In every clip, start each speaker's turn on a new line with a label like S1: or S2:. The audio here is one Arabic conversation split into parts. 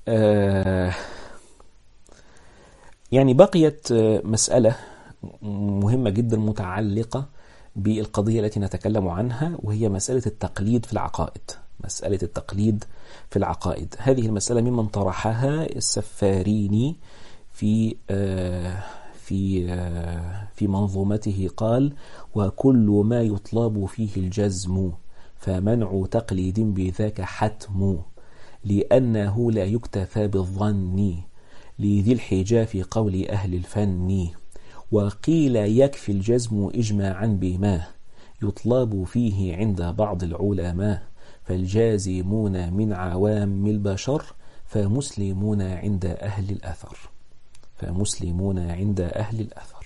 S1: آه يعني بقيت مسألة مهمة جدا متعلقة بالقضية التي نتكلم عنها، وهي مسألة التقليد في العقائد. مسألة التقليد في العقائد، هذه المسألة ممن طرحها السفاريني في في منظومته. قال: وكل ما يطلب فيه الجزم فمنع تقليد بذاك حتم، لأنه لا يكتفى بالظن لذي الحجة في قول أهل الفن. وقيل يكفي الجزم إجماعا بما يطلب فيه عند بعض العلماء، فالجازمون من عوام البشر فمسلمون عند أهل الأثر. فمسلمون عند أهل الأثر.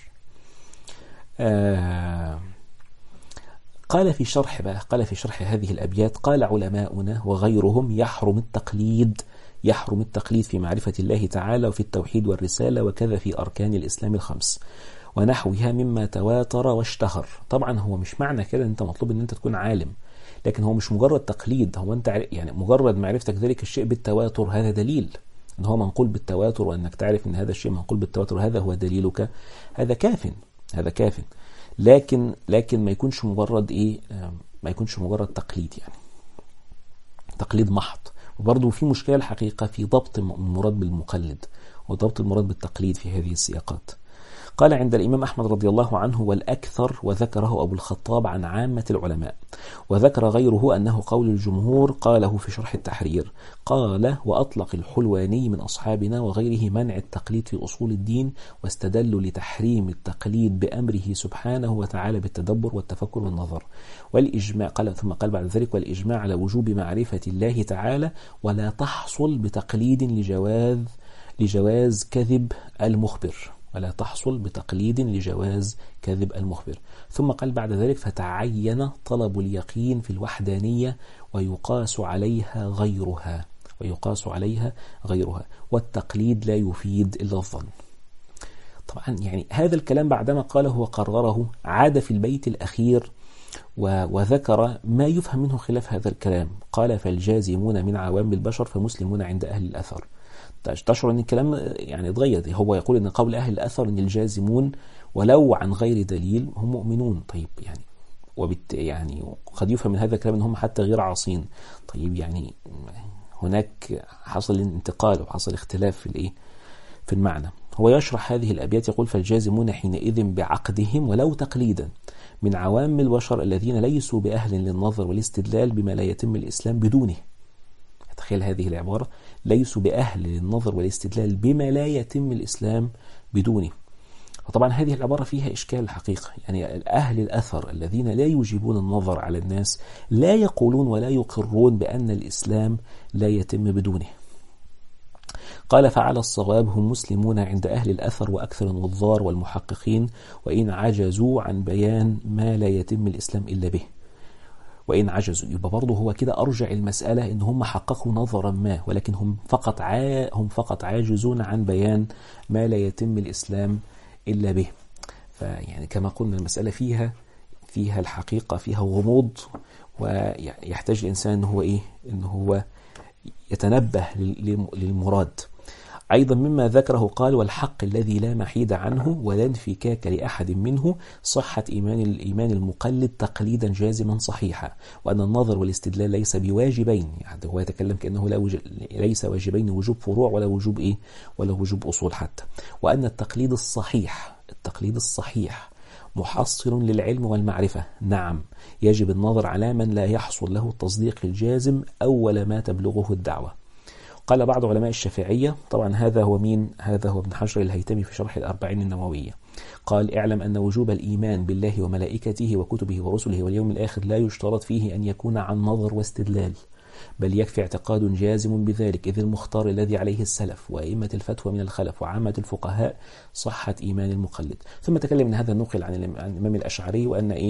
S1: قال في شرح هذه الأبيات: قال علماؤنا وغيرهم: يحرم التقليد في معرفة الله تعالى وفي التوحيد والرسالة، وكذا في أركان الإسلام الخمس ونحوها مما تواتر واشتهر. طبعا هو مش معنى كده أنت مطلوب أن أنت تكون عالم، لكن هو مش مجرد تقليد. هو أنت يعني مجرد معرفتك ذلك الشيء بالتواتر هذا دليل أن هو منقول بالتواتر، وأنك تعرف أن هذا الشيء منقول بالتواتر هذا هو دليلك، هذا كاف. لكن ما يكونش مجرد تقليد، يعني تقليد محض. وبرضه في مشكلة الحقيقة في ضبط المراد بالمقلد وضبط المراد بالتقليد في هذه السياقات. قال عند الإمام أحمد رضي الله عنه: والأكثر، وذكره أبو الخطاب عن عامة العلماء، وذكر غيره أنه قول الجمهور، قاله في شرح التحرير. قال: وأطلق الحلواني من أصحابنا وغيره منع التقليد في أصول الدين، واستدلوا لتحريم التقليد بأمره سبحانه وتعالى بالتدبر والتفكر والنظر والإجماع. ثم قال بعد ذلك: والإجماع على وجوب معرفة الله تعالى، ولا تحصل بتقليد لجواز كذب المخبر. ثم قال بعد ذلك: فتعين طلب اليقين في الوحدانية ويقاس عليها غيرها، والتقليد لا يفيد إلا الظن. طبعا يعني هذا الكلام بعدما قاله وقرره عاد في البيت الأخير وذكر ما يفهم منه خلاف هذا الكلام. قال: فالجازمون من عوام البشر فمسلمون عند أهل الأثر. تشعر أن الكلام يعني اتغير. هو يقول أن قول أهل الأثر أن الجازمون ولو عن غير دليل هم مؤمنون. طيب يعني قد يفهم من هذا الكلام أن هم حتى غير عاصين. طيب يعني هناك حصل انتقال وحصل اختلاف في المعنى. هو يشرح هذه الأبيات يقول: فالجازمون حينئذ بعقدهم ولو تقليدا من عوام البشر الذين ليسوا بأهل للنظر والاستدلال بما لا يتم الإسلام بدونه. تخيل هذه العبارة: ليسوا بأهل للنظر والاستدلال بما لا يتم الإسلام بدونه. وطبعا هذه العبارة فيها إشكال الحقيقة. يعني أهل الأثر الذين لا يجيبون النظر على الناس لا يقولون ولا يقرون بأن الإسلام لا يتم بدونه. قال: فعلى الصواب هم مسلمون عند أهل الأثر وأكثر النظار والمحققين، وإن عجزوا عن بيان ما لا يتم الإسلام إلا به. وإن عجزوا، يبقى برضه هو كده أرجع المسألة إن هم حققوا نظرا ما، ولكن هم فقط عاجزون عن بيان ما لا يتم الإسلام إلا به. فيعني كما قلنا المسألة فيها الحقيقة فيها غموض، ويحتاج الإنسان إن هو يتنبه للمراد. أيضا مما ذكره قال: والحق الذي لا محيد عنه ولا انفكاك لأحد منه صحة الإيمان المقلد تقليدا جازما صحيحا، وأن النظر والاستدلال ليس بواجبين. يعني هو يتكلم كأنه ليس واجبين وجوب فروع ولا وجوب أصول حتى. وأن التقليد الصحيح محصل للعلم والمعرفة. نعم، يجب النظر على من لا يحصل له التصديق الجازم أول ما تبلغه الدعوة. قال بعض علماء الشافعية، طبعا هذا هو ابن حجر الهيتمي في شرح الأربعين النووية، قال: اعلم أن وجوب الإيمان بالله وملائكته وكتبه ورسله واليوم الآخر لا يشترط فيه أن يكون عن نظر واستدلال، بل يكفي اعتقاد جازم بذلك، إذ المختار الذي عليه السلف وأئمة الفتوى من الخلف وعامة الفقهاء صحة إيمان المقلد. ثم تكلم من هذا النقل عن الإمام الأشعري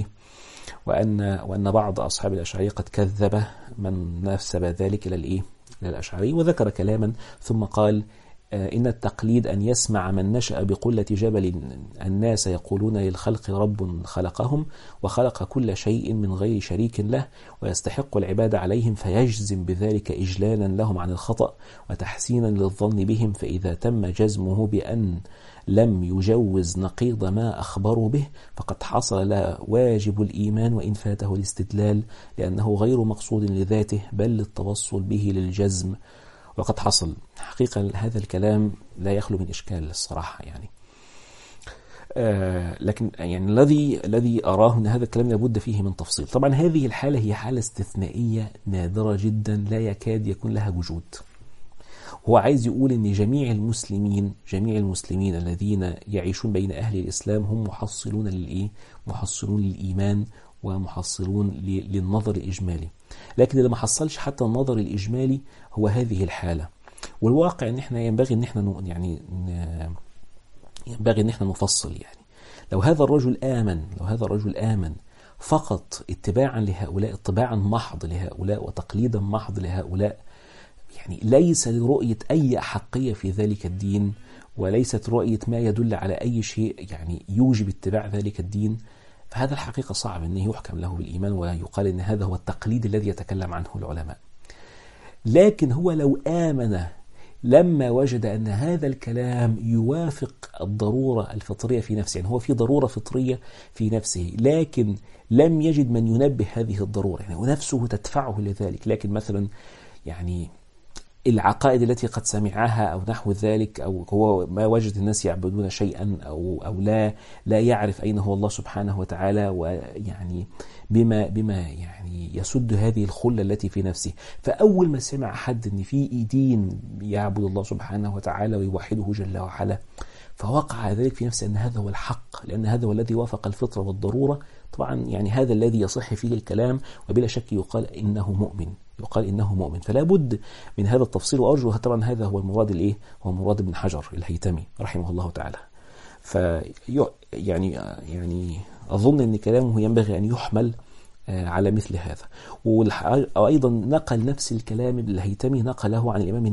S1: وأن بعض أصحاب الأشعري قد كذب من نسب ذلك إلى الأشعري، وذكر كلاما ثم قال: إن التقليد أن يسمع من نشأ بقلة جبل الناس يقولون للخلق رب خلقهم وخلق كل شيء من غير شريك له ويستحق العبادة عليهم، فيجزم بذلك إجلالا لهم عن الخطأ وتحسينا للظن بهم. فإذا تم جزمه بأن لم يجوز نقيض ما أخبروا به فقد حصل له واجب الإيمان وإن فاته الاستدلال، لأنه غير مقصود لذاته بل للتوصل به للجزم. وقد حصل حقيقة هذا الكلام لا يخلو من إشكال الصراحة يعني. لكن يعني الذي أراه أن هذا الكلام لابد فيه من تفصيل. طبعا هذه الحالة هي حالة استثنائية نادرة جدا لا يكاد يكون لها وجود. هو عايز يقول أن جميع المسلمين الذين يعيشون بين أهل الإسلام هم محصلون للإيه؟ محصلون للإيمان ومحصلون للنظر الإجمالي، لكن اللي ما حصلش حتى النظر الإجمالي هو هذه الحالة. والواقع ان احنا ينبغي ان احنا نفصل يعني. لو هذا الرجل آمن فقط اتباعا لهؤلاء، اتباعا محض لهؤلاء وتقليدا محض لهؤلاء، يعني ليس لرؤية أي أحقية في ذلك الدين، وليست رؤية ما يدل على أي شيء يعني يوجب اتباع ذلك الدين، فهذا الحقيقة صعب أنه يحكم له بالإيمان ويقال أن هذا هو التقليد الذي يتكلم عنه العلماء. لكن هو لو آمن لما وجد أن هذا الكلام يوافق الضرورة الفطرية في نفسه، يعني هو في ضرورة فطرية في نفسه لكن لم يجد من ينبه هذه الضرورة يعني ونفسه تدفعه لذلك، لكن مثلا يعني العقائد التي قد سمعها أو نحو ذلك، أو هو ما وجد الناس يعبدون شيئا أو لا يعرف أين هو الله سبحانه وتعالى، ويعني بما يعني يسد هذه الخلة التي في نفسه. فأول ما سمع حد أن في دين يعبد الله سبحانه وتعالى ويوحده جل وعلا، فوقع ذلك في نفسه أن هذا هو الحق، لأن هذا هو الذي وافق الفطرة والضرورة. طبعا يعني هذا الذي يصح فيه الكلام، وبلا شك يقال إنه مؤمن. فلا بد من هذا التفصيل، وأرجو طبعا هذا هو المراد هو مراد ابن حجر الهيتمي رحمه الله تعالى. يعني أظن أن كلامه ينبغي أن يحمل على مثل هذا. وأيضا نقل نفس الكلام الهيتمي نقله عن الإمام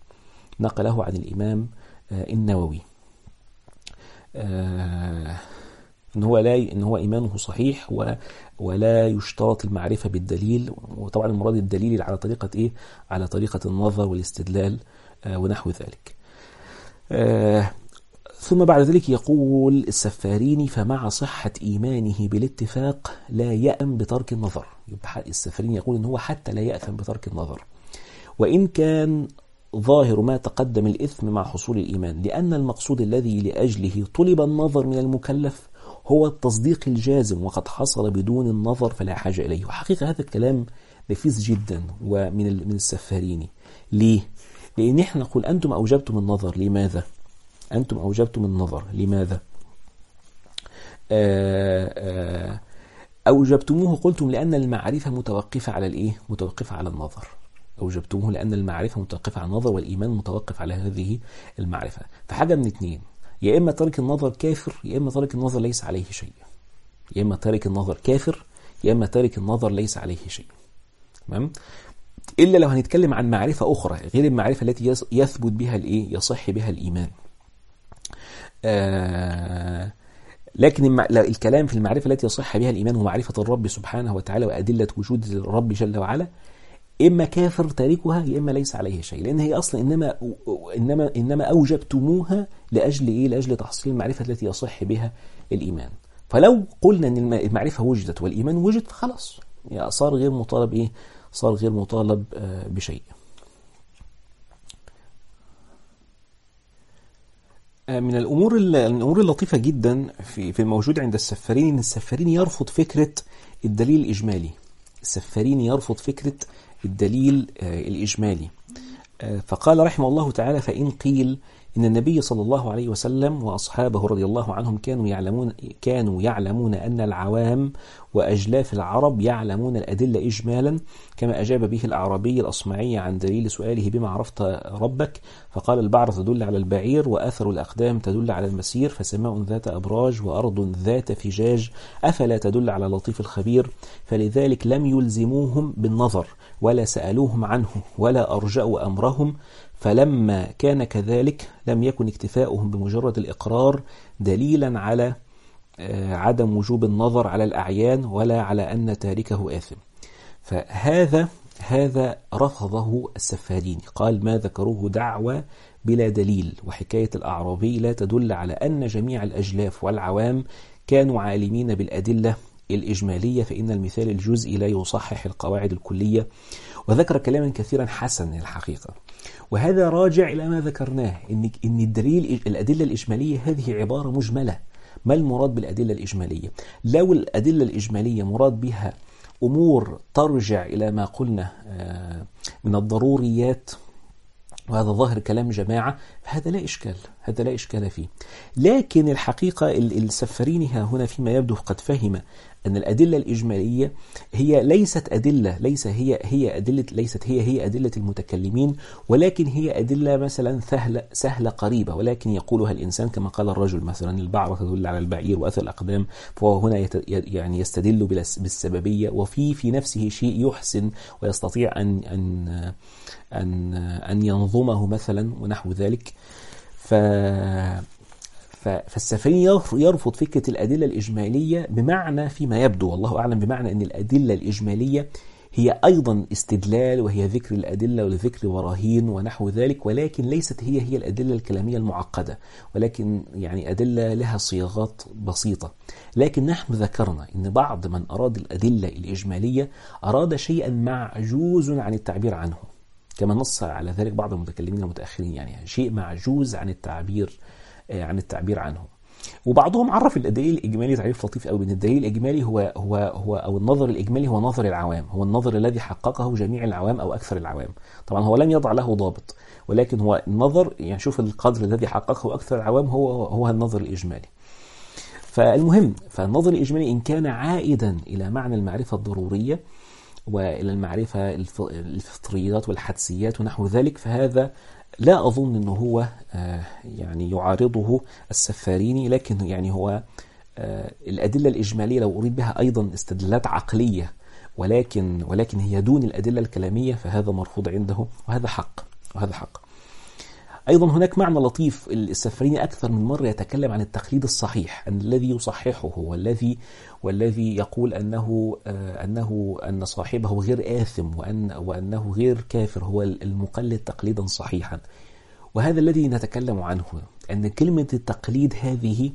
S1: النووي إن هو إيمانه صحيح ولا يشترط المعرفة بالدليل، وطبعا المراد الدليل على طريقة على طريقة النظر والاستدلال ونحو ذلك. ثم بعد ذلك يقول السفاريني: فمع صحة إيمانه بالاتفاق لا يأم بترك النظر. يبقى السفاريني يقول إن هو حتى لا يأثم بترك النظر، وإن كان ظاهر ما تقدم الإثم مع حصول الإيمان، لأن المقصود الذي لأجله طلب النظر من المكلف هو التصديق الجازم، وقد حصل بدون النظر فلا حاجة إليه. وحقيقة هذا الكلام نفيس جدا ومن السفاريني. ليه؟ لأن احنا نقول أنتم أوجبتم النظر، لماذا؟ أوجبتموه قلتم لأن المعرفة متوقفة على متوقفة على النظر. أوجبتموه لأن المعرفة متوقفة على النظر والإيمان متوقف على هذه المعرفة. فحاجة من اثنين: يا إما ترك النظر كافر، يا إما ترك النظر ليس عليه شيء. تمام؟ إلا لو هنتكلم عن معرفة أخرى غير المعرفة التي يثبت بها يصح بها الإيمان. لكن الكلام في المعرفة التي يصح بها الإيمان ومعرفة الرب سبحانه وتعالى وأدلة وجود الرب جل وعلا، إما كافر تاركها يا إما ليس عليه شيء، لأن هي أصلا إنما أوجبتموها لأجل تحصيل المعرفة التي يصح بها الإيمان. فلو قلنا أن المعرفة وجدت والإيمان وجد، خلاص يعني صار غير مطالب بشيء. من الأمور اللطيفة جدا في الموجود عند السفاريني أن السفاريني يرفض فكرة الدليل الإجمالي. فقال رحمه الله تعالى: فإن قيل إن النبي صلى الله عليه وسلم وأصحابه رضي الله عنهم كانوا يعلمون أن العوام وأجلاف العرب يعلمون الأدلة إجمالا، كما أجاب به الأعرابي الأصمعي عن دليل سؤاله بما عرفت ربك، فقال: البعر تدل على البعير، وأثر الأقدام تدل على المسير، فسماء ذات أبراج وأرض ذات فجاج أفلا تدل على لطيف الخبير. فلذلك لم يلزموهم بالنظر ولا سألوهم عنه ولا أرجأوا أمرهم، فلما كان كذلك لم يكن اكتفاؤهم بمجرد الإقرار دليلا على عدم وجوب النظر على الأعيان ولا على أن تاركه آثم. فهذا رفضه السفاريني، قال: ما ذكروه دعوة بلا دليل، وحكاية الأعرابي لا تدل على أن جميع الأجلاف والعوام كانوا عالمين بالأدلة الإجمالية، فإن المثال الجزئي لا يصحح القواعد الكلية. وذكر كلاما كثيرا حسن الحقيقة، وهذا راجع إلى ما ذكرناه، إن الأدلة الإجمالية هذه عبارة مجملة. ما المراد بالأدلة الإجمالية؟ لو الأدلة الإجمالية مراد بها أمور ترجع إلى ما قلنا من الضروريات، وهذا ظاهر كلام جماعة، فهذا لا إشكال فيه. لكن الحقيقة السفاريني هنا فيما يبدو قد فهم أن الأدلة الإجمالية هي ليست هي أدلة المتكلمين، ولكن هي أدلة مثلا سهلة قريبة، ولكن يقولها الإنسان كما قال الرجل مثلا: البعرة تدل على البعير وأثر الأقدام، فهو هنا يعني يستدل بالسببية، وفي نفسه شيء يحسن ويستطيع أن ينظمه مثلا ونحو ذلك. فالسفاريني يرفض فكرة الأدلة الإجمالية بمعنى فيما يبدو والله أعلم، بمعنى أن الأدلة الإجمالية هي أيضا استدلال، وهي ذكر الأدلة وذكر براهين ونحو ذلك، ولكن ليست هي الأدلة الكلامية المعقدة، ولكن يعني أدلة لها صياغات بسيطة. لكن نحن ذكرنا أن بعض من أراد الأدلة الإجمالية أراد شيئا معجوز عن التعبير عنه، كما نص على ذلك بعض المتكلمين المتأخرين، يعني شيء معجوز عن التعبير عنه. وبعضهم عرف الدليل الإجمالي تعريف لطيف قوي، بأن الدليل الإجمالي هو أو النظر الإجمالي هو نظر العوام، هو النظر الذي حققه جميع العوام أو أكثر العوام. طبعا هو لم يضع له ضابط، ولكن هو النظر، يعني شوف القدر الذي حققه أكثر العوام هو النظر الإجمالي. فالمهم، فالنظر الإجمالي إن كان عائدا إلى معنى المعرفة الضرورية وإلى المعرفة الفطريات والحدسيات ونحو ذلك، فهذا لا أظن أنه هو يعني يعارضه السفاريني، لكن يعني هو الأدلة الإجمالية لو أريد بها أيضا استدلالات عقلية، ولكن هي دون الأدلة الكلامية، فهذا مرفوض عنده، وهذا حق. أيضا هناك معنى لطيف، السفاريني أكثر من مرة يتكلم عن التقليد الصحيح، أن الذي يصححه والذي يقول أن صاحبه غير آثم وأنه غير كافر هو المقلد تقليدا صحيحا. وهذا الذي نتكلم عنه، أن كلمة التقليد هذه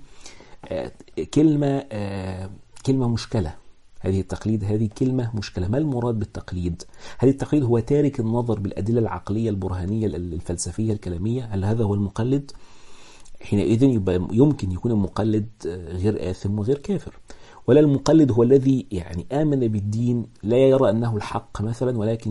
S1: كلمة مشكلة. هذه التقليد هذه كلمة مشكلة. ما المراد بالتقليد؟ هل التقليد هو تارك النظر بالأدلة العقلية البرهانية الفلسفية الكلامية؟ هل هذا هو المقلد؟ حينئذ يمكن يكون المقلد غير آثم وغير كافر. ولا المقلد هو الذي يعني آمن بالدين لا يرى أنه الحق مثلا، ولكن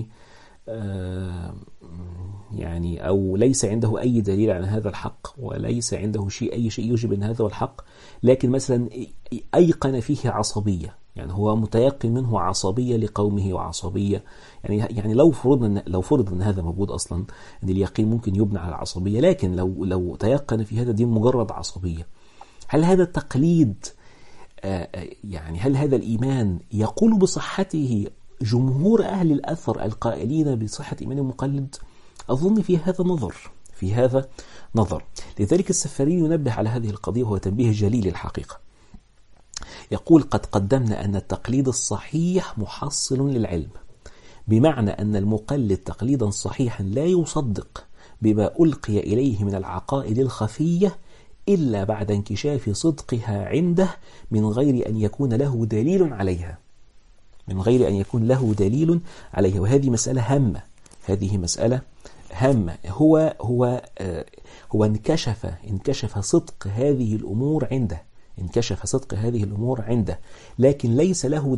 S1: يعني أو ليس عنده أي دليل على هذا الحق، وليس عنده أي شيء يجب أن هذا هو الحق، لكن مثلا أيقن فيه عصبية، يعني هو متيقن منه عصبية لقومه وعصبية، يعني لو فرض أن هذا موجود أصلا، أن اليقين ممكن يبنى على العصبية، لكن لو تيقن في هذا الدين مجرد عصبية، هل هذا التقليد يعني هل هذا الإيمان يقول بصحته جمهور أهل الأثر القائلين بصحة إيمان المقلد؟ أظن في هذا نظر. لذلك السفاريني ينبه على هذه القضية، وهو تنبيه جليل الحقيقة. يقول: قد قدمنا أن التقليد الصحيح محصل للعلم، بمعنى أن المقلد تقليدا صحيحا لا يصدق بما ألقي إليه من العقائد الخفية إلا بعد انكشاف صدقها عنده من غير أن يكون له دليل عليها. وهذه مسألة هامة. هو انكشف صدق هذه الأمور عنده، لكن ليس له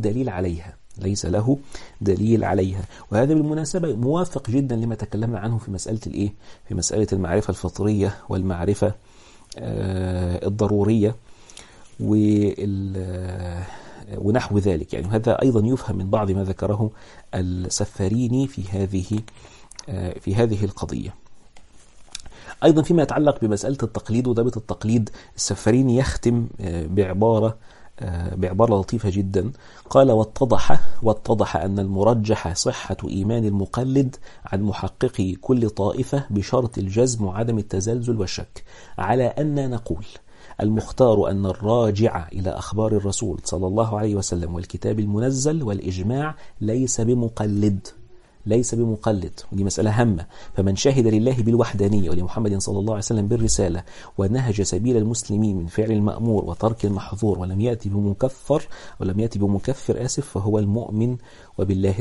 S1: دليل عليها. وهذا بالمناسبة موافق جدا لما تكلمنا عنه في مسألة المعرفة الفطرية والمعرفة الضرورية ونحو ذلك. يعني هذا أيضا يفهم من بعض ما ذكره السفاريني في هذه القضية. أيضا فيما يتعلق بمسألة التقليد وضابط التقليد، السفاريني يختم بعبارة لطيفة جدا. قال: واتضح أن المرجح صحة إيمان المقلد عن محققي كل طائفة بشرط الجزم وعدم التزلزل والشك، على أن نقول: المختار أن الراجع إلى أخبار الرسول صلى الله عليه وسلم والكتاب المنزل والإجماع ليس بمقلد، ودي مسألة هامة. فمن شهد لله بالوحدانية ولمحمد صلى الله عليه وسلم بالرسالة ونهج سبيل المسلمين من فعل المأمور وترك المحظور ولم يأتي بمكفر فهو المؤمن وبالله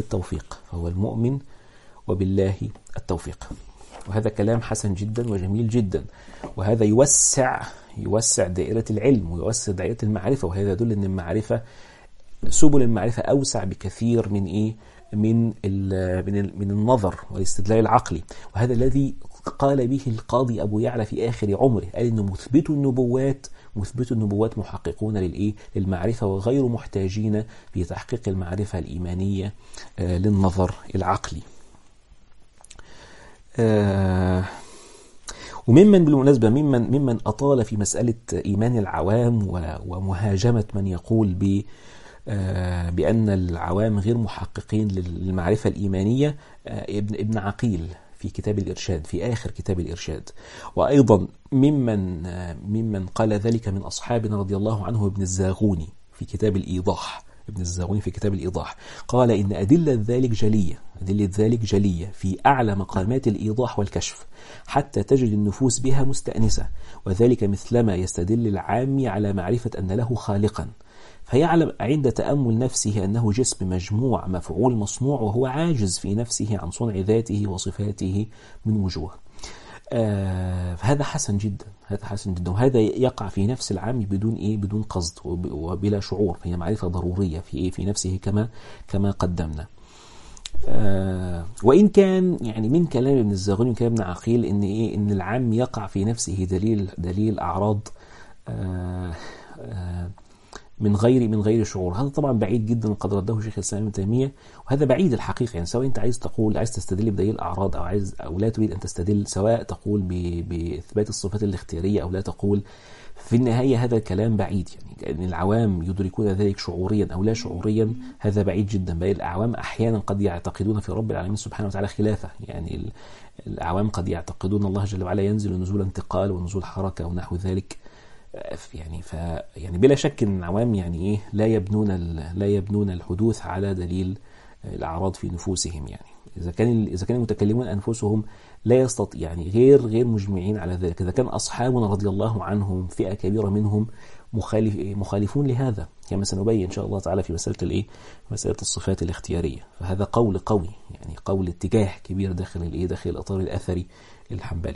S1: التوفيق. وهذا كلام حسن جدا وجميل جدا، وهذا يوسع دائرة العلم ويوسع دائرة المعرفة، وهذا يدل أن المعرفة، سبل المعرفة أوسع بكثير من النظر والاستدلال العقلي. وهذا الذي قال به القاضي أبو يعلى في آخر عمره، قال إنه مثبت النبوات محققون للمعرفة وغير محتاجين في تحقيق المعرفة الإيمانية للنظر العقلي. وممن بالمناسبة ممن أطال في مسألة إيمان العوام ومهاجمة من يقول بأن العوام غير محققين للمعرفة الإيمانية ابن عقيل في كتاب الإرشاد، في آخر كتاب الإرشاد. وأيضا ممن قال ذلك من أصحابنا رضي الله عنه ابن الزاغوني في كتاب الإيضاح، قال إن أدلة ذلك جلية في أعلى مقامات الإيضاح والكشف، حتى تجد النفوس بها مستأنسة، وذلك مثلما يستدل العام على معرفة أن له خالقا، فيعلم عند تأمل نفسه أنه جسم مجموع مفعول مصنوع، وهو عاجز في نفسه عن صنع ذاته وصفاته من وجوه. هذا حسن جدا، وهذا يقع في نفس العام بدون قصد وبلا شعور، فهي معرفة ضرورية في نفسه كما قدمنا. وإن كان يعني من كلام ابن الزاغوني وكلام ابن عقيل إن العام يقع في نفسه دليل أعراض من غير شعور. هذا طبعا بعيد جدا، وقد رده شيخ الإسلام ابن تيمية، وهذا بعيد الحقيقة. يعني سواء أنت عايز تستدل بدليل الأعراض أو لا تريد أن تستدل، سواء تقول بإثبات الصفات الاختيارية أو لا تقول، في النهاية هذا الكلام بعيد. يعني أن العوام يدركون ذلك شعوريا أو لا شعوريا، هذا بعيد جدا. بل الأعوام أحيانا قد يعتقدون في رب العالمين سبحانه وتعالى خلافه. يعني الأعوام قد يعتقدون الله جل وعلا ينزل نزول انتقال ونزول حركة ونحو ذلك. يعني بلا شك ان العوام لا يبنون الحدوث على دليل الاعراض في نفوسهم. يعني اذا كان المتكلمون انفسهم لا يستطيع، يعني غير مجمعين على ذلك، اذا كان اصحابنا رضي الله عنهم فئة كبيرة منهم مخالفون لهذا، كما سنبين ان شاء الله تعالى في مسألة الصفات الاختيارية. فهذا قول قوي، يعني قول اتجاه كبير داخل الاطار الاثري الحنبلي.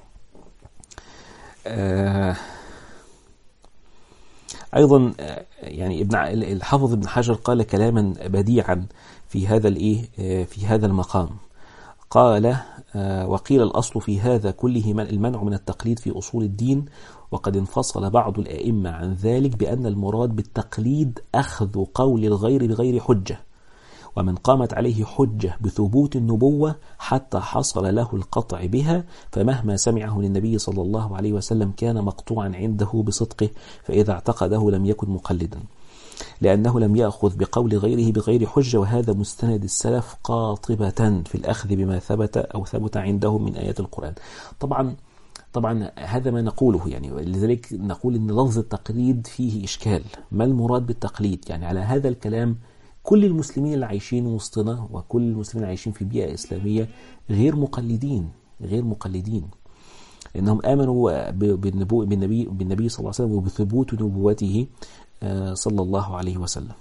S1: أيضا يعني الحافظ ابن حجر قال كلاما بديعا في هذا المقام. قال: وقيل الأصل في هذا كله المنع من التقليد في أصول الدين، وقد انفصل بعض الأئمة عن ذلك بأن المراد بالتقليد أخذ قول الغير بغير حجة، ومن قامت عليه حجة بثبوت النبوة حتى حصل له القطع بها، فمهما سمعه للنبي صلى الله عليه وسلم كان مقطوعا عنده بصدقه، فإذا اعتقده لم يكن مقلدا، لأنه لم يأخذ بقول غيره بغير حجة. وهذا مستند السلف قاطبة في الأخذ بما ثبت عندهم من آيات القرآن. طبعا هذا ما نقوله، يعني لذلك نقول إن لفظ التقليد فيه إشكال. ما المراد بالتقليد؟ يعني على هذا الكلام كل المسلمين اللي عايشين وسطنا وكل المسلمين اللي عايشين في بيئة إسلامية غير مقلدين، لأنهم آمنوا بالنبي صلى الله عليه وسلم وبثبوت نبوته صلى الله عليه وسلم،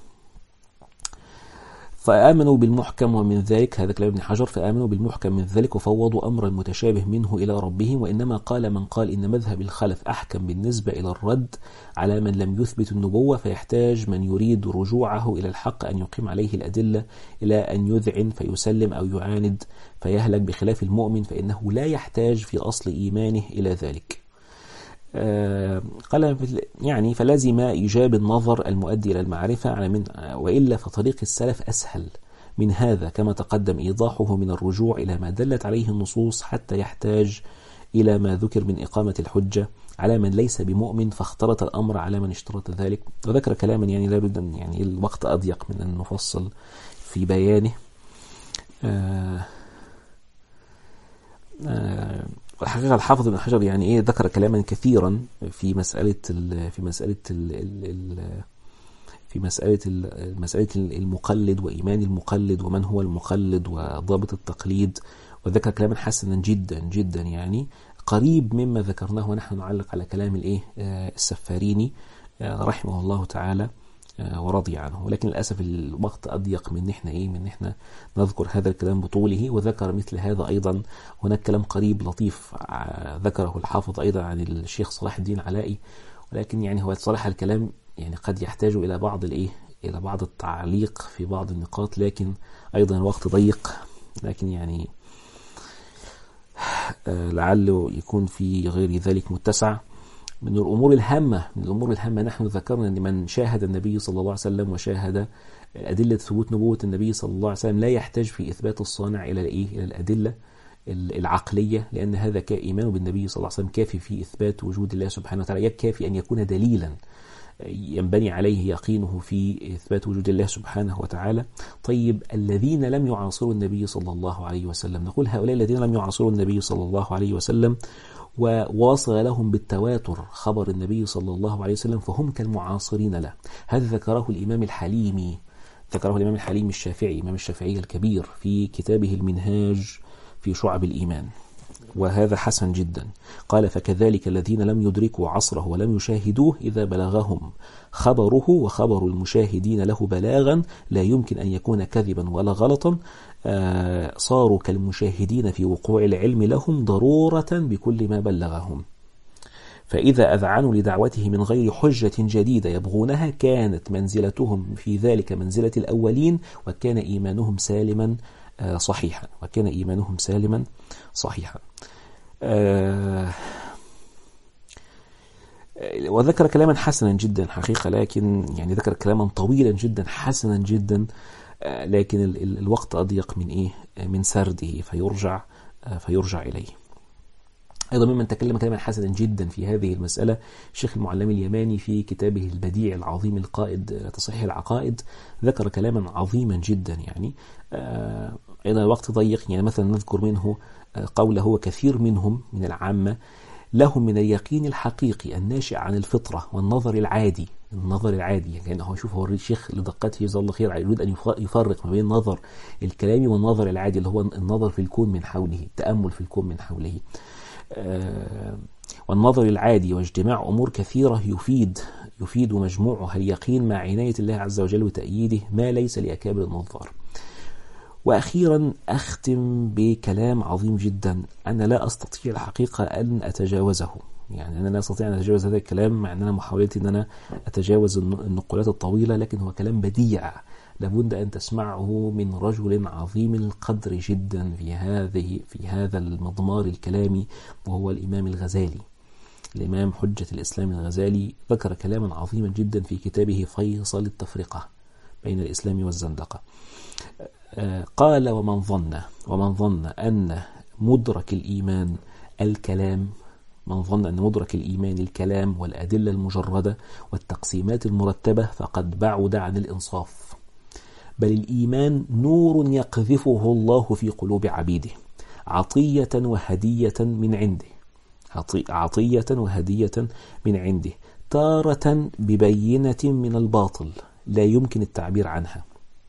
S1: فآمنوا بالمحكم ومن ذلك، هذا كلام ابن حجر، فآمنوا بالمحكم من ذلك وفوضوا أمر المتشابه منه إلى ربهم. وإنما قال من قال إن مذهب الخلف أحكم بالنسبة إلى الرد على من لم يثبت النبوة، فيحتاج من يريد رجوعه إلى الحق أن يقيم عليه الأدلة إلى أن يذعن فيسلم أو يعاند فيهلك، بخلاف المؤمن فإنه لا يحتاج في أصل إيمانه إلى ذلك. قال يعني فلازم إيجاب النظر المؤدي إلى المعرفة على من، وإلا فطريق السلف أسهل من هذا كما تقدم إيضاحه من الرجوع إلى ما دلت عليه النصوص حتى يحتاج إلى ما ذكر من إقامة الحجة على من ليس بمؤمن فاختلط الأمر على من اشترط ذلك. وذكر كلاما يعني لا بد أن يعني الوقت أضيق من أن نفصل في بيانه. الحقيقة الحافظ ابن حجر يعني ذكر كلاما كثيرا في مسألة المقلد وإيمان المقلد ومن هو المقلد وضابط التقليد، وذكر كلاما حسنا جدا جدا يعني قريب مما ذكرناه ونحن نعلق على كلام السفاريني رحمه الله تعالى ورضي عنه. ولكن للأسف الوقت أضيق من إحنا نذكر هذا الكلام بطوله. وذكر مثل هذا أيضا هناك كلام قريب لطيف ذكره الحافظ أيضا عن الشيخ صلاح الدين علائي، ولكن يعني هو صراحة الكلام يعني قد يحتاج إلى بعض التعليق في بعض النقاط، لكن أيضا الوقت ضيق. لكن يعني لعله يكون في غير ذلك متسع. من الأمور الهامة نحن ذكرنا أن من شاهد النبي صلى الله عليه وسلم وشاهد أدلة ثبوت نبوة النبي صلى الله عليه وسلم لا يحتاج في إثبات الصانع إلى الأدلة العقلية، لأن هذا إيمان بالنبي صلى الله عليه وسلم كافي في إثبات وجود الله سبحانه وتعالى، يكفي أن يكون دليلا ينبني عليه يقينه في إثبات وجود الله سبحانه وتعالى. طيب الذين لم يعاصروا النبي صلى الله عليه وسلم، نقول هؤلاء الذين لم يعاصروا النبي صلى الله عليه وسلم وواصل لهم بالتواتر خبر النبي صلى الله عليه وسلم فهم كالمعاصرين له. هذا ذكره الإمام الحليمي الشافعي، إمام الشافعي الكبير في كتابه المنهاج في شعب الإيمان، وهذا حسن جدا. قال فكذلك الذين لم يدركوا عصره ولم يشاهدوه إذا بلغهم خبره وخبر المشاهدين له بلاغا لا يمكن أن يكون كذبا ولا غلطا صاروا كالمشاهدين في وقوع العلم لهم ضرورة بكل ما بلغهم. فإذا أذعنوا لدعوته من غير حجة جديدة يبغونها كانت منزلتهم في ذلك منزلة الأولين وكان إيمانهم سالما صحيحا. وذكر كلاما حسنا جدا حقيقة، لكن يعني ذكر كلاما طويلا جدا حسنا جدا، لكن الوقت أضيق من سرده فيرجع إليه. أيضا ممن تكلم كلاما حسنا جدا في هذه المسألة الشيخ المعلم اليماني في كتابه البديع العظيم القائد تصحيح العقائد، ذكر كلاما عظيما جدا يعني. أيضا الوقت ضيق، يعني مثلا نذكر منه قوله وكثير منهم من العامة لهم من اليقين الحقيقي الناشئ عن الفطرة والنظر العادي يعني هو شوف هو الشيخ لدقته جزاه الله خير يريد أن يفرق ما بين النظر الكلامي والنظر العادي اللي هو النظر في الكون من حوله، التأمل في الكون من حوله. والنظر العادي واجتماع أمور كثيرة يفيد مجموعها اليقين مع عناية الله عز وجل وتأييده ما ليس لأكابر النظار. وأخيرا أختم بكلام عظيم جدا أنا لا أستطيع الحقيقة أن أتجاوزه، يعني أنا لا أستطيع أن أتجاوز هذا الكلام مع أن أنا محاولتي أن أنا أتجاوز النقولات الطويلة، لكن هو كلام بديع لابد أن تسمعه من رجل عظيم القدر جدا في هذا المضمار الكلامي، وهو الإمام الغزالي. الإمام حجة الإسلام الغزالي ذكر كلاما عظيما جدا في كتابه فيصل التفرقة بين الإسلام والزندقة. قال ومن ظن أن مدرك الإيمان الكلام، من ظن أن مدرك الإيمان الكلام والأدلة المجردة والتقسيمات المرتبة فقد بعد عن الإنصاف، بل الإيمان نور يقذفه الله في قلوب عبيده عطية وهدية من عنده تارة ببينة من الباطل لا يمكن التعبير عنها،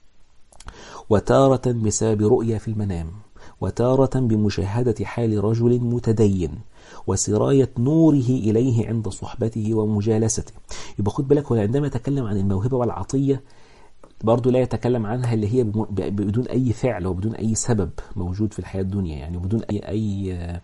S1: وتارة بسبب رؤية في المنام، وتارة بمشاهدة حال رجل متدين وسراية نوره إليه عند صحبته ومجالسته. يبقى خد بالك، عندما يتكلم عن الموهبة والعطية برضو لا يتكلم عنها اللي هي بدون أي فعل وبدون أي سبب موجود في الحياة الدنيا، يعني بدون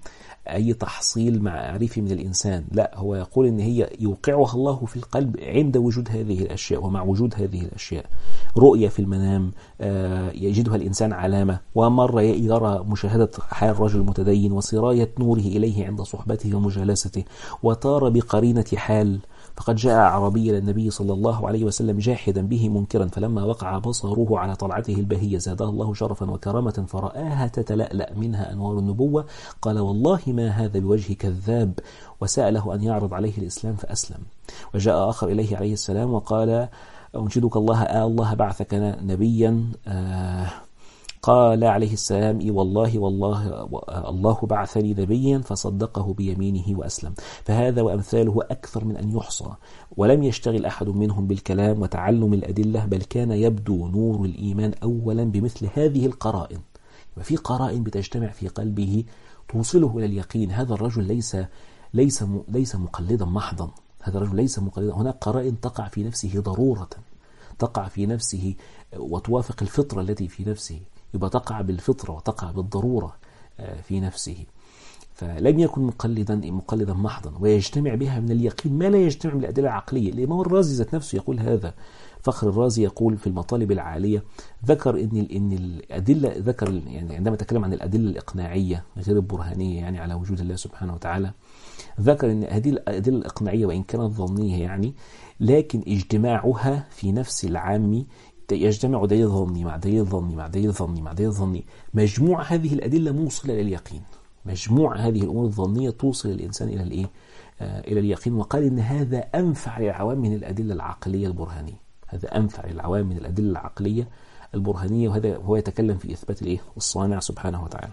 S1: أي تحصيل معرفي من الإنسان، لا، هو يقول إن هي يوقعها الله في القلب عند وجود هذه الأشياء ومع وجود هذه الأشياء. رؤية في المنام يجدها الإنسان علامة، ومرة يرى مشاهدة حال الرجل المتدين وسراية نوره إليه عند صحبته ومجالسته، وتار بقرينة حال. فقد جاء أعرابي إلى النبي صلى الله عليه وسلم جاحدا به منكرا، فلما وقع بصره على طلعته البهية زادها الله شرفا وكرامة، فرآها تتلألأ منها أنوار النبوة، قال والله ما هذا بوجه كذاب، وسأله أن يعرض عليه الإسلام فأسلم. وجاء آخر إليه عليه السلام وقال أنشدك الله الله بعثك نبيا، قال عليه السلام والله الله بعثني نبيا، فصدقه بيمينه وأسلم. فهذا وأمثاله أكثر من أن يحصى، ولم يشتغل أحد منهم بالكلام وتعلم الأدلة، بل كان يبدو نور الإيمان أولا بمثل هذه القرائن. وفي قرائن بتجتمع في قلبه توصله إلى اليقين. هذا الرجل ليس مقلدا محضا، هذا الرجل ليس مقلدا. هناك قرائن تقع في نفسه ضرورة، تقع في نفسه وتوافق الفطرة التي في نفسه، يبقى تقع بالفطرة وتقع بالضرورة في نفسه. فلم يكن مقلدا محضا، ويجتمع بها من اليقين ما لا يجتمع من الأدلة العقلية. الإمام الرازي ذات نفسه يقول هذا. فخر الرازي يقول في المطالب العالية، ذكر إن الأدلة، ذكر يعني عندما تكلم عن الأدلة الإقناعية غير البرهانية يعني على وجود الله سبحانه وتعالى، ذكر إن هذه الأدلة الإقناعية وإن كانت ظنية يعني، لكن اجتماعها في نفس العام يجتمع دليل ظني مع دليل ظني مع دليل ظني مع دليل ظني. مجموع هذه الأدلة موصلة إلى اليقين. مجموع هذه الأمور الظنية توصل الإنسان إلى الإيه؟ إلى اليقين. وقال إن هذا أنفع للعوام من الأدلة العقلية البرهانية. هذا أنفع للعوام من الأدلة العقلية البرهانية، وهذا هو يتكلم في إثبات الإيه؟ الصانع سبحانه وتعالى.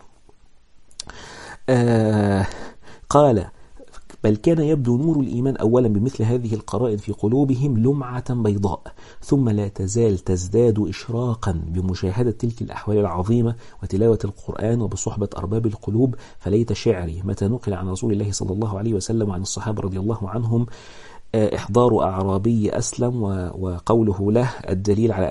S1: قال بل كان يبدو نور الإيمان أولا بمثل هذه القرائن في قلوبهم لمعة بيضاء، ثم لا تزال تزداد إشراقا بمشاهدة تلك الأحوال العظيمة وتلاوة القرآن وبصحبة أرباب القلوب. فليت شعري متى نقل عن رسول الله صلى الله عليه وسلم وعن الصحابة رضي الله عنهم إحضار أعرابي أسلم وقوله له الدليل على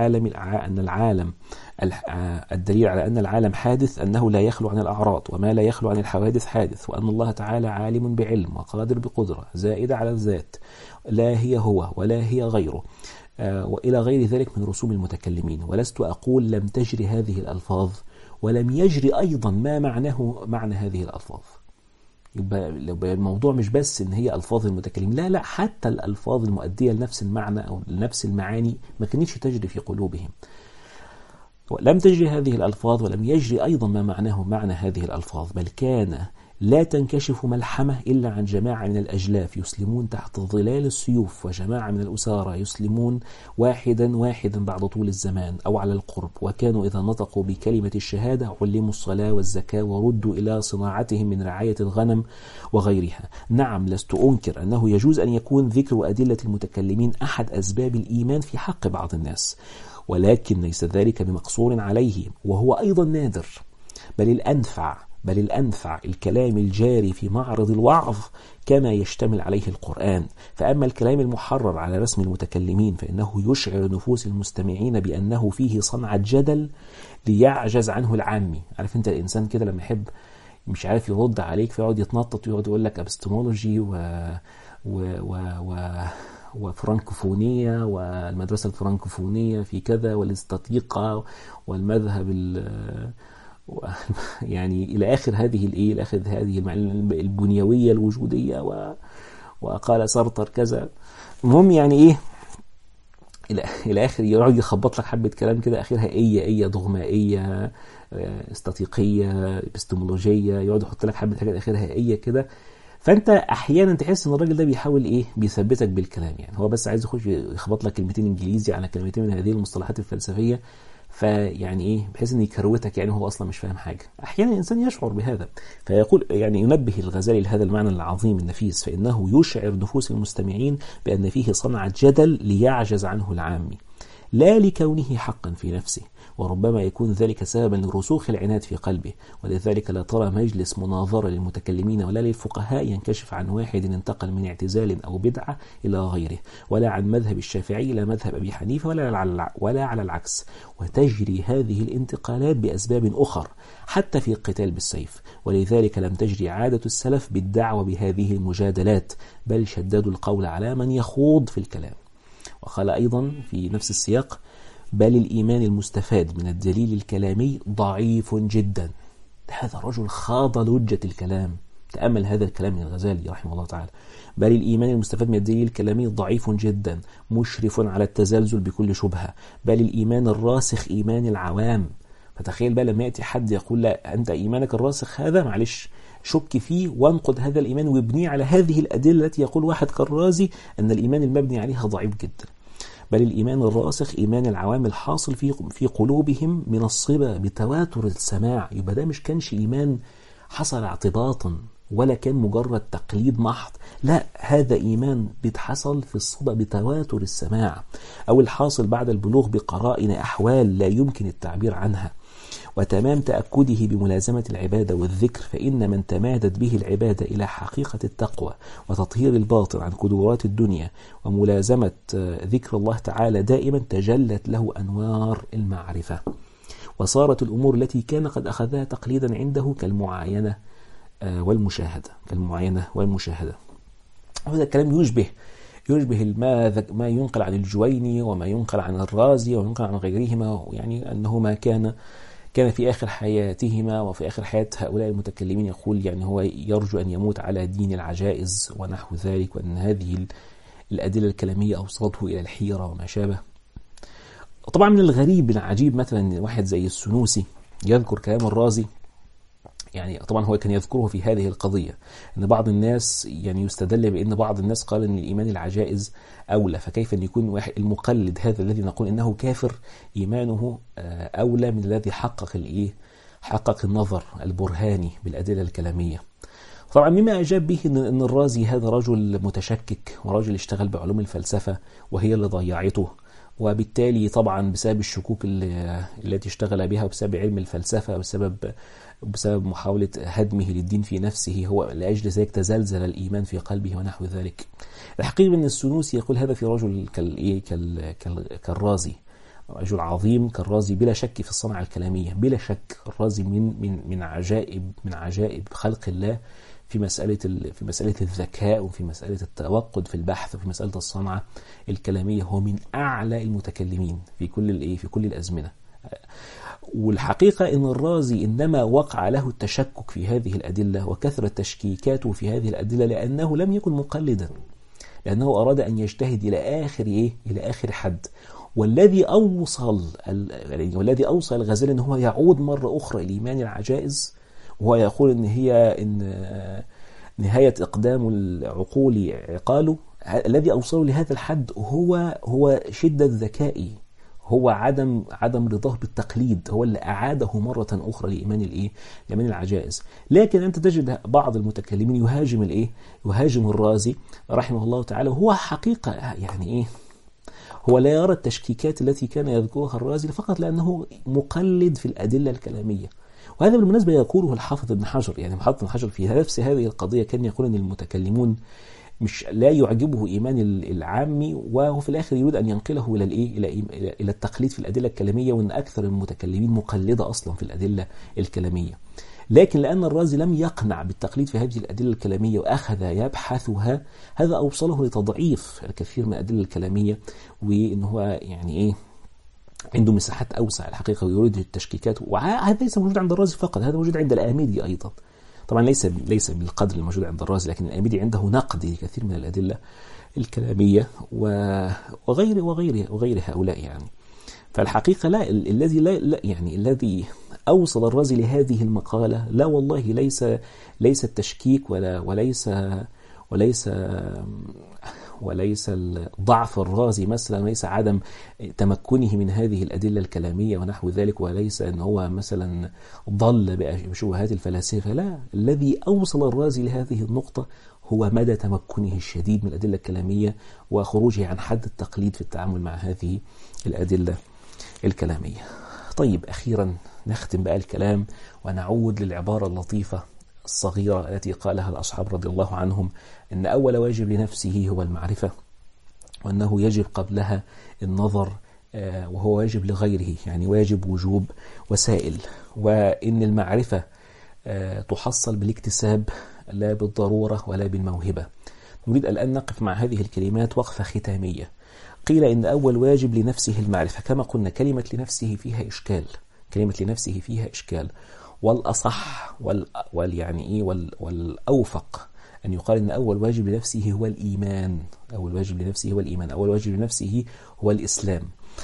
S1: أن العالم حادث، أنه لا يخلو عن الأعراض، وما لا يخلو عن الحوادث حادث، وأن الله تعالى عالم بعلم وقادر بقدرة زائدة على الذات، لا هي هو ولا هي غيره، وإلى غير ذلك من رسوم المتكلمين. ولست أقول لم تجري هذه الألفاظ، ولم يجري أيضا ما معناه معنى هذه الألفاظ. يبقى الموضوع مش بس ان هي الفاظ المتكلمين، لا حتى الالفاظ المؤديه لنفس المعنى او لنفس المعاني ما كانتش تجري في قلوبهم. لم تجري هذه الالفاظ، ولم يجري ايضا ما معناه معنى هذه الالفاظ، بل كان لا تنكشف ملحمة إلا عن جماعة من الأجلاف يسلمون تحت ظلال السيوف، وجماعة من الأسارة يسلمون واحدا واحدا بعد طول الزمان أو على القرب، وكانوا إذا نطقوا بكلمة الشهادة علموا الصلاة والزكاة وردوا إلى صناعتهم من رعاية الغنم وغيرها. نعم، لست أنكر أنه يجوز أن يكون ذكر أدلة المتكلمين أحد أسباب الإيمان في حق بعض الناس، ولكن ليس ذلك بمقصور عليه، وهو أيضا نادر. بل الأنفع الكلام الجاري في معرض الوعظ كما يشتمل عليه القرآن. فأما الكلام المحرر على رسم المتكلمين فإنه يشعر نفوس المستمعين بأنه فيه صنعة جدل ليعجز عنه العامي. عارف أنت الإنسان كده لما يحب مش عارف يرد عليك فيقعد يتنطط ويقعد يقول لك أبستمولوجي وفرنكوفونية والمدرسة الفرنكوفونية في كذا والاستطيقة والمذهب يعني إلى آخر هذه البنيوية الوجودية، وقال سارتر كذا. المهم يعني إيه إلى آخر يقعد يخبط لك حبة كلام كده آخرها إيه دغمائية استطيقية ابستمولوجية، يقعد يحط لك حبة حاجات آخرها إيه كده. فأنت أحيانا تحس إن الراجل ده بيحاول بيثبتك بالكلام، يعني هو بس عايز يخش يخبط لك كلمتين إنجليزي على كلمتين من هذه المصطلحات الفلسفية، فيعني بحيث ان يكروتك، يعني هو اصلا مش فاهم حاجه. احيانا الانسان يشعر بهذا، فيقول يعني ينبه الغزالي لهذا المعنى العظيم النفيس، فانه يشعر نفوس المستمعين بان فيه صنعه جدل ليعجز عنه العامي، لا لكونه حقا في نفسه، وربما يكون ذلك سببا لرسوخ العناد في قلبه. ولذلك لا ترى مجلس مناظرة للمتكلمين ولا للفقهاء ينكشف عن واحد انتقل من اعتزال أو بدعة إلى غيره، ولا عن مذهب الشافعي إلى مذهب أبي حنيفة، ولا على العكس. وتجري هذه الانتقالات بأسباب أخر حتى في القتال بالسيف. ولذلك لم تجري عادة السلف بالدعوة بهذه المجادلات، بل شددوا القول على من يخوض في الكلام. وقال أيضا في نفس السياق: بل الإيمان المستفاد من الدليل الكلامي ضعيف جدا. هذا الرجل خاض لجة الكلام. تأمل هذا الكلام من الغزالي رحمه الله تعالى: بل الإيمان المستفاد من الدليل الكلامي ضعيف جدا، مشرف على التزلزل بكل شبهة، بل الإيمان الراسخ إيمان العوام. فتخيل بقى لما يأتي حد يقول: لا، أنت إيمانك الراسخ هذا معلش شك فيه وانقض هذا الإيمان وابنيه على هذه الأدلة التي يقول واحد كالرازي أن الإيمان المبني عليها ضعيف جدا. بل الإيمان الراسخ إيمان العوام الحاصل في قلوبهم من الصبا بتواتر السماع. يبقى ده مش كانش إيمان حصل اعتباطا ولا كان مجرد تقليد محض، لا، هذا إيمان بيتحصل في الصبا بتواتر السماع، أو الحاصل بعد البلوغ بقرائن أحوال لا يمكن التعبير عنها، وتمام تأكده بملازمة العبادة والذكر. فإن من تمادت به العبادة إلى حقيقة التقوى وتطهير الباطن عن كدورات الدنيا وملازمة ذكر الله تعالى دائما، تجلت له أنوار المعرفة، وصارت الأمور التي كان قد أخذها تقليدا عنده كالمعاينة والمشاهدة. هذا الكلام يشبه ما ينقل عن الجويني وما ينقل عن الرازي وينقل عن غيرهما، يعني أنه ما كان في آخر حياتهما وفي آخر حياة هؤلاء المتكلمين يقول يعني هو يرجو أن يموت على دين العجائز ونحو ذلك، وأن هذه الأدلة الكلامية أوصلته إلى الحيرة وما شابه. طبعا من الغريب العجيب مثلا واحد زي السنوسي يذكر كلام الرازي، يعني طبعا هو كان يذكره في هذه القضية، أن بعض الناس يعني يستدل بأن بعض الناس قال أن الإيمان العجائز أولى، فكيف أن يكون واحد المقلد هذا الذي نقول إنه كافر إيمانه أولى من الذي حقق النظر البرهاني بالأدلة الكلامية. طبعا مما أجاب به أن الرازي هذا رجل متشكك ورجل اشتغل بعلوم الفلسفة وهي اللي ضيعته، وبالتالي طبعا بسبب الشكوك التي اشتغل بها وبسبب علم الفلسفة وبسبب محاولة هدمه للدين في نفسه، هو لأجل ذلك تزلزل الإيمان في قلبه ونحو ذلك. الحقيقة أن السنوسي يقول هذا في رجل كالرازي، رجل عظيم كالرازي بلا شك في الصنعة الكلامية، بلا شك الرازي من عجائب خلق الله في مسألة الذكاء وفي مسألة التوقد في البحث وفي مسألة الصنعة الكلامية. هو من أعلى المتكلمين في كل الأزمنة. والحقيقة أن الرازي إنما وقع له التشكك في هذه الأدلة وكثرة تشكيكاته في هذه الأدلة لأنه لم يكن مقلدا، لأنه أراد أن يجتهد إلى آخر حد. والذي أوصل الغزالي أنه هو يعود مرة أخرى إلى إيمان العجائز، وهو يقول إن نهاية إقدام العقول عقاله. الذي أوصله لهذا الحد هو شدة ذكائي، هو عدم رضاه بالتقليد، هو اللي أعاده مرة أخرى لإيمان العجائز. لكن أنت تجد بعض المتكلمين يهاجم الرازي رحمه الله تعالى، وهو حقيقة يعني هو لا يرى التشكيكات التي كان يذكرها الرازي فقط لأنه مقلد في الأدلة الكلامية. وهذا بالمناسبة يقوله الحافظ ابن حجر، يعني الحافظ ابن حجر في نفس هذه القضية كان يقول أن المتكلمون مش لا يعجبه إيمان العامي، وهو في الآخر يريد أن ينقله إلى التقليد في الأدلة الكلامية، وأن أكثر المتكلمين مقلدة أصلا في الأدلة الكلامية. لكن لأن الرازي لم يقنع بالتقليد في هذه الأدلة الكلامية وأخذ يبحثها، هذا أوصله لتضعيف الكثير من الأدلة الكلامية، وإن هو يعني عنده مساحات أوسع الحقيقة ويريد التشكيكات. وهذا ليس موجود عند الرازي فقط، هذا موجود عند الآمدي أيضا. طبعا ليس بالقدر الموجود عند الرازي، لكن الآمدي عنده نقد لكثير من الأدلة الكلامية وغير هؤلاء يعني. فالحقيقة الذي أوصل الرازي لهذه المقالة لا والله ليس التشكيك وليس ضعف الرازي مثلا، ليس عدم تمكنه من هذه الأدلة الكلامية ونحو ذلك، وليس أن هو مثلا ضل بشبهات الفلاسفة. لا، الذي أوصل الرازي لهذه النقطة هو مدى تمكنه الشديد من الأدلة الكلامية وخروجه عن حد التقليد في التعامل مع هذه الأدلة الكلامية. طيب، أخيرا نختم بقى الكلام ونعود للعبارة اللطيفة الصغيرة التي قالها الأصحاب رضي الله عنهم، أن أول واجب لنفسه هو المعرفة، وأنه يجب قبلها النظر، وهو واجب لغيره، يعني واجب وجوب وسائل، وإن المعرفة تحصل بالاكتساب لا بالضرورة ولا بالموهبة. نريد الآن نقف مع هذه الكلمات وقفة ختامية. قيل إن أول واجب لنفسه المعرفة، كما قلنا كلمة لنفسه فيها إشكال، كلمة لنفسه فيها إشكال، والأصح والأوفق أن يقال إن أول واجب لنفسه هو الإيمان، أول واجب لنفسه هو الإيمان، أول واجب لنفسه هو الإسلام.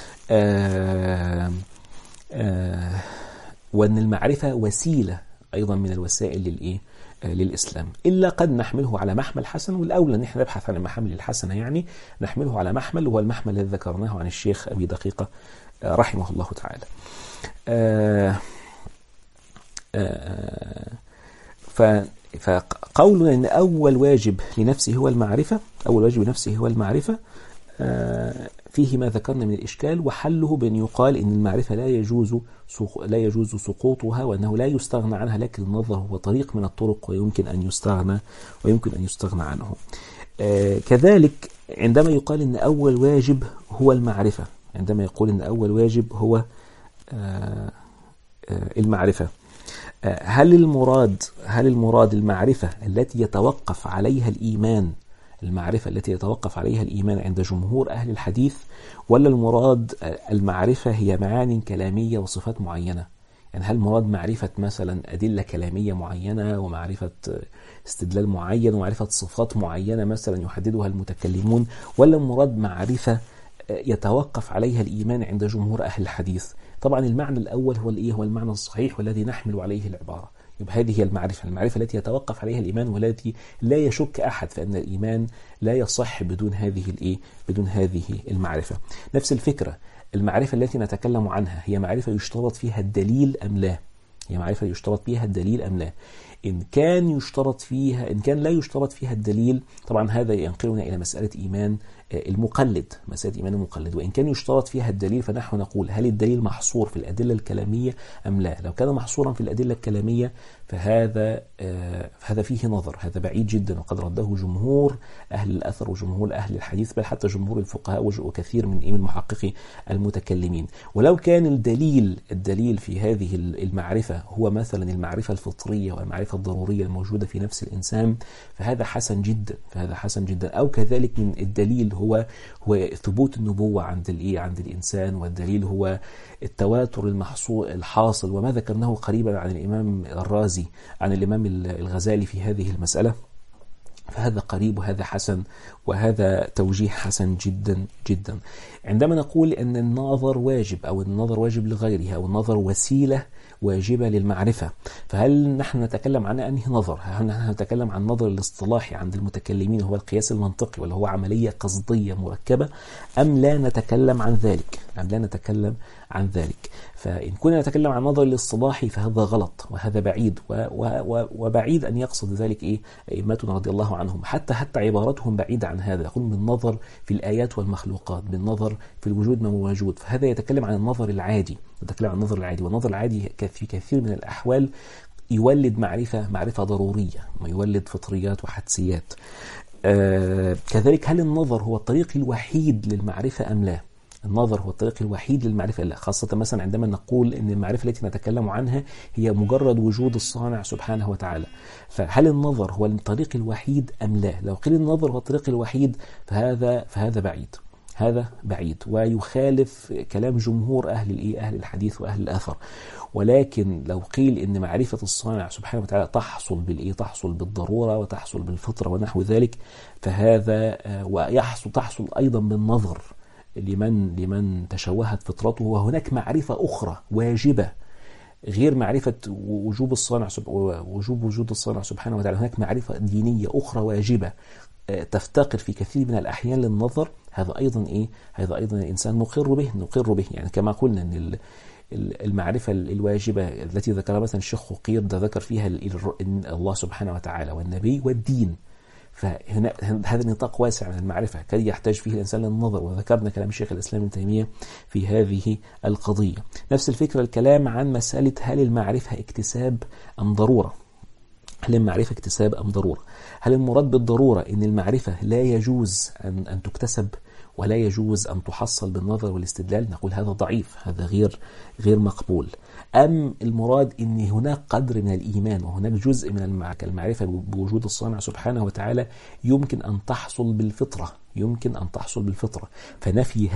S1: وأن المعرفة وسيلة أيضا من الوسائل للإسلام، إلا قد نحمله على محمل حسن، والأولى أن احنا نبحث عن المحامل الحسنة، يعني نحمله على محمل هو المحمل الذي ذكرناه عن الشيخ أبي دقيقة رحمه الله تعالى. فقولنا أن أول واجب لنفسه هو المعرفة، أول واجب لنفسه هو المعرفة، فيه ما ذكرنا من الإشكال، وحله بأن يقال إن المعرفة لا يجوز سقوطها، وأنه لا يستغنى عنها، لكن النظر هو طريق من الطرق ويمكن أن يستغنى عنه. كذلك عندما يقال إن أول واجب هو المعرفة، عندما يقول إن أول واجب هو المعرفة، هل المراد المعرفة التي يتوقف عليها الإيمان، المعرفة التي يتوقف عليها الإيمان عند جمهور أهل الحديث، ولا المراد المعرفة هي معاني كلامية وصفات معينة؟ يعني هل مراد معرفة مثلا أدلة كلامية معينة، ومعرفة استدلال معين، ومعرفة صفات معينة مثلا يحددها المتكلمون، ولا مراد معرفة يتوقف عليها الإيمان عند جمهور أهل الحديث؟ طبعا المعنى الأول هو المعنى الصحيح والذي نحمل عليه العبارة. يبقى هذه هي المعرفة التي يتوقف عليها الإيمان، والتي لا يشك أحد فإن الإيمان لا يصح بدون هذه المعرفة. نفس الفكرة، المعرفة التي نتكلم عنها هي معرفة يشترط فيها الدليل أم لا؟ هي معرفة يشترط فيها الدليل أم لا؟ إن كان لا يشترط فيها الدليل، طبعا هذا ينقلنا إلى مسألة إيمان المقلد، وإن كان يشترط فيها الدليل فنحن نقول هل الدليل محصور في الأدلة الكلامية أم لا؟ لو كان محصورا في الأدلة الكلامية فهذا فيه نظر، هذا بعيد جدا، وقد رده جمهور أهل الأثر وجمهور أهل الحديث، بل حتى جمهور الفقهاء وكثير من محققي المتكلمين. ولو كان الدليل في هذه المعرفة هو مثلا المعرفة الفطرية والمعرفة الضرورية الموجودة في نفس الإنسان، فهذا حسن جدا. أو كذلك من الدليل هو ثبوت النبوة عند الإنسان، والدليل هو التواتر الحاصل، وما ذكرناه قريبا عن الإمام الرازي عن الإمام الغزالي في هذه المسألة، فهذا قريب وهذا حسن، وهذا توجيه حسن جدا جدا. عندما نقول أن النظر واجب، أو النظر واجب لغيره، أو النظر وسيلة واجبة للمعرفة، فهل نحن نتكلم عن أنهي نظر؟ هل نحن نتكلم عن النظر الاصطلاحي عند المتكلمين هو القياس المنطقي، ولا هو عملية قصدية مركبة، أم لا نتكلم عن ذلك؟ فإن كنا نتكلم عن النظر الاصطلاحي فهذا غلط، وهذا بعيد، وبعيد أن يقصد ذلك أئمتنا رضي الله عنهم، حتى عبارتهم بعيدة عن هذا، يقولون بالنظر في الآيات والمخلوقات، بالنظر في الوجود ما هو موجود، فهذا يتكلم عن النظر العادي، والنظر العادي في كثير من الأحوال يولد معرفة ضرورية، ما يولد فطريات وحدسيات. كذلك هل النظر هو الطريق الوحيد للمعرفة أم لا؟ النظر هو الطريق الوحيد للمعرفة، لا، خاصة مثلا عندما نقول أن المعرفة التي نتكلم عنها هي مجرد وجود الصانع سبحانه وتعالى، فهل النظر هو الطريق الوحيد أم لا؟ لو قيل النظر هو الطريق الوحيد فهذا بعيد ويخالف كلام جمهور أهل الحديث وأهل الأثر. ولكن لو قيل إن معرفة الصانع سبحانه وتعالى تحصل بالضرورة، وتحصل بالفطرة ونحو ذلك، فهذا تحصل أيضا بالنظر لمن تشوهت فطرته، وهناك معرفة أخرى واجبة غير معرفة وجود الصانع سبحانه وتعالى. هناك معرفة دينية أخرى واجبة تفتقر في كثير من الأحيان للنظر. هذا أيضا الإنسان نقر به، يعني كما قلنا أن المعرفة الواجبة التي ذكرها مثلا الشيخ خقير، ذكر فيها الله سبحانه وتعالى والنبي والدين، فهنا هذا النطاق واسع من المعرفة كي يحتاج فيه الإنسان للنظر، وذكرنا كلام الشيخ الإسلام ابن تيمية في هذه القضية. نفس الفكرة الكلام عن مسألة هل المعرفة اكتساب أم ضرورة؟ هل المعرفة اكتساب أم ضرورة؟ هل المراد بالضرورة إن المعرفة لا يجوز أن تكتسب ولا يجوز أن تحصل بالنظر والاستدلال؟ نقول هذا ضعيف، هذا غير مقبول. أم المراد إن هناك قدر من الإيمان وهناك جزء من المعرفة بوجود الصانع سبحانه وتعالى يمكن أن تحصل بالفطرة، فنفي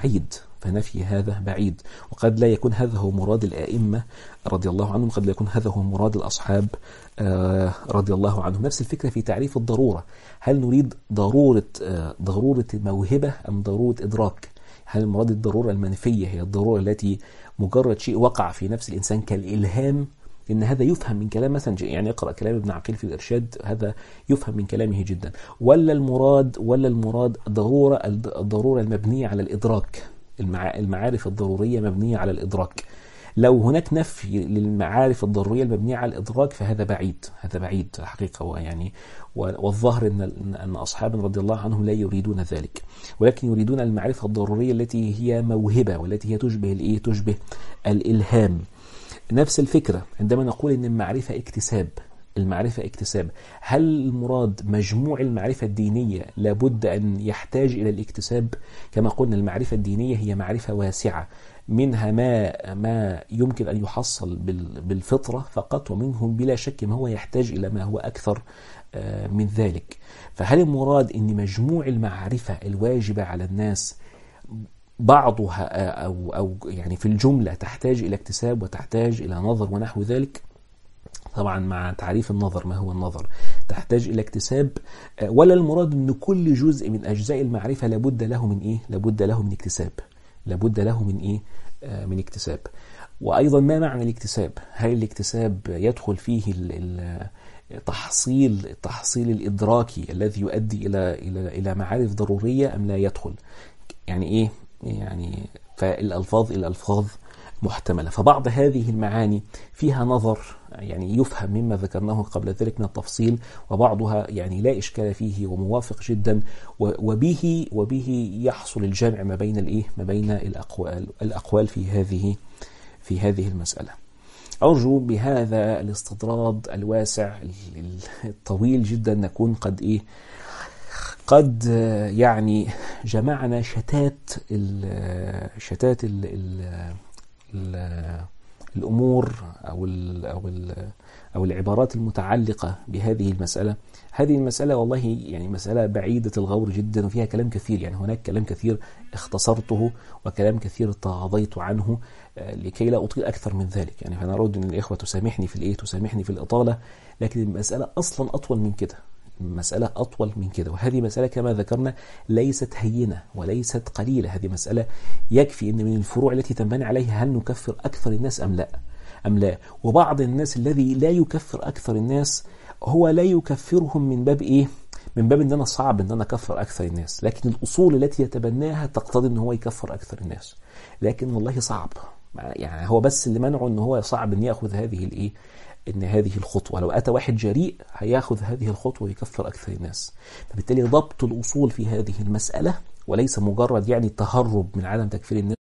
S1: هذا بعيد، وقد لا يكون هذا هو مراد الآئمة رضي الله عنهم، قد لا يكون هذا هو مراد الأصحاب رضي الله عنهم. نفس الفكرة في تعريف الضرورة، هل نريد ضرورة موهبة أم ضرورة إدراك؟ هل المراد الضرورة المنفية هي الضرورة التي مجرد شيء وقع في نفس الإنسان كالإلهام؟ إن هذا يفهم من كلام مثلا، يعني اقرأ كلام ابن عقيل في الإرشاد، هذا يفهم من كلامه جدا. ولا المراد الضرورة المبنية على الإدراك، المعارف الضرورية مبنية على الإدراك. لو هناك نفي للمعارف الضرورية المبنية على الإدراك فهذا بعيد حقيقة، يعني والظاهر أن أصحابنا رضي الله عنهم لا يريدون ذلك، ولكن يريدون المعرفة الضرورية التي هي موهبة والتي هي تشبه الإلهام. نفس الفكرة عندما نقول أن المعرفة اكتساب، هل المراد مجموع المعرفة الدينية لابد أن يحتاج إلى الاكتساب؟ كما قلنا المعرفة الدينية هي معرفة واسعة، منها ما يمكن أن يحصل بالفطرة فقط، ومنه بلا شك ما هو يحتاج إلى ما هو أكثر من ذلك. فهل المراد أن مجموع المعرفة الواجبة على الناس بعضها أو يعني في الجملة تحتاج إلى اكتساب وتحتاج إلى نظر ونحو ذلك؟ طبعا مع تعريف النظر، ما هو النظر؟ تحتاج إلى اكتساب. ولا المراد أن كل جزء من أجزاء المعرفة لابد له من اكتساب؟ وأيضا ما معنى الاكتساب؟ هل الاكتساب يدخل فيه التحصيل الإدراكي الذي يؤدي إلى معارف ضرورية أم لا يدخل؟ يعني إيه؟ يعني الألفاظ محتملة. فبعض هذه المعاني فيها نظر يعني يفهم مما ذكرناه قبل ذلك من التفصيل، وبعضها يعني لا إشكال فيه وموافق جدا، وبه يحصل الجمع ما بين الأقوال في هذه المسألة. أرجو بهذا الاستطراد الواسع الطويل جدا نكون قد يعني جمعنا شتات الأمور أو العبارات المتعلقة بهذه المسألة. هذه المسألة والله يعني مسألة بعيدة الغور جدا، وفيها كلام كثير، يعني هناك كلام كثير اختصرته وكلام كثير تغاضيت عنه لكي لا أطيل أكثر من ذلك. يعني فأنا أريد أن الإخوة تسامحني في الإطالة، لكن المسألة أصلا أطول من كده، وهذه مسألة كما ذكرنا ليست هينة وليست قليلة. هذه مسألة يكفي أن من الفروع التي تنبني عليها هل نكفر أكثر الناس أم لا. وبعض الناس الذي لا يكفر أكثر الناس هو لا يكفرهم من باب إيه؟ من باب أن أنا صعب أن أنا أكفر أكثر الناس، لكن الأصول التي يتبناها تقتضي أن هو يكفر أكثر الناس، لكن والله صعب. يعني هو بس اللي منعه أن هو صعب أن يأخذ هذه الخطوة. لو أتى واحد جريء هياخذ هذه الخطوة ويكفر أكثر الناس. فبالتالي ضبط الأصول في هذه المسألة، وليس مجرد يعني تهرب من عدم تكفير الناس